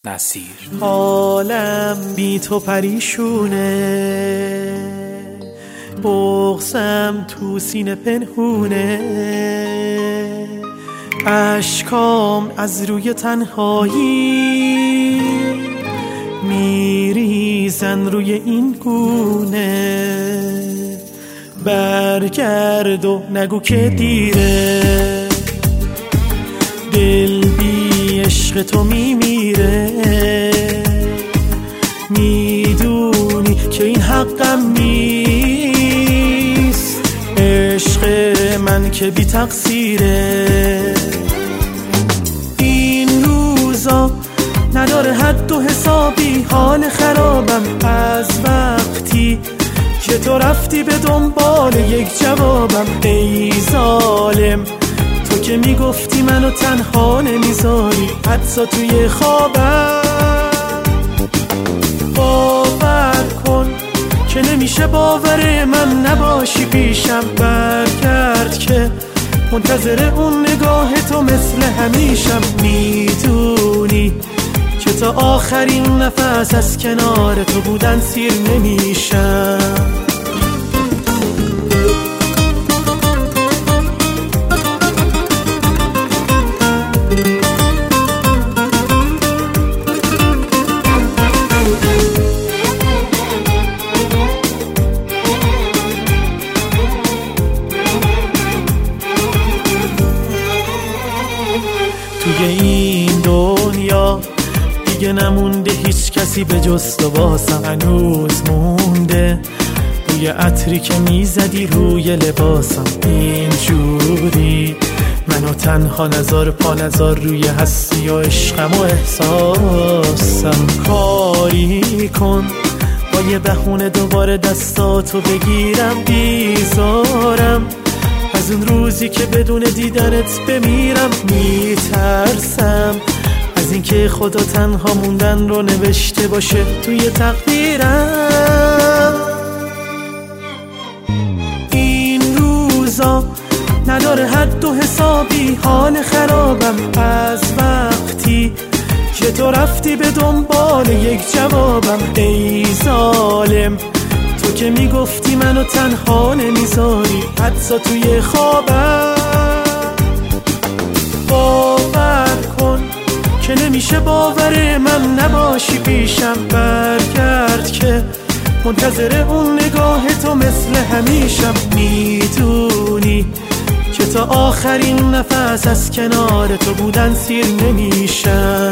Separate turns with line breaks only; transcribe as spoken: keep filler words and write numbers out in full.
نصیر.
حالم بی تو پریشونه، بغضم تو سینه پنهونه، اشکام از روی تنهایی میریزن روی این گونه. برگرد و نگو که دیره، دل بی عشق تو میمیره. میدونی که این حقم نیست، عشق من که بی تقصیره. این روزا نداره حد و حسابی، حال خرابم از وقتی که تو رفتی به دنبال یک جوابم. ای ظالم تو که میگفتی منو تنها نمیذاری، حتی توی خوابم. باور کن که نمیشه باور من نباشی پیشم. برگرد که منتظر اون نگاه تو مثل همیشم. میدونی که تا آخرین نفس از کنار تو بودن سیر نمیشم. توی این دنیا دیگه نمونده هیچ کسی به جز تو، واسم هنوز مونده بوی عطری که میزدی روی لباسم. اینجوری منو تنها نذار، پا نذار روی هستی و عشقم و احساسم. کاری کن با یه بهونه دوباره دستاتو بگیرم، بیزارم از اون روزی که بدون دیدنت بمیرم. میترسم از اینکه خدا تنها موندن رو نوشته باشه توی تقدیرم. این روزا نداره حد و حسابی، حال خرابم از وقتی که تو رفتی به دنبال یک جوابم. ای ظالم تو که میگفتی منو تنها نمیذاری، حتی توی خوابم. باور کن که نمیشه باور من نباشی پیشم. برگرد که منتظر اون نگاه تو مثل همیشم. میدونی که تا آخرین نفس از کنار تو بودن سیر نمیشم.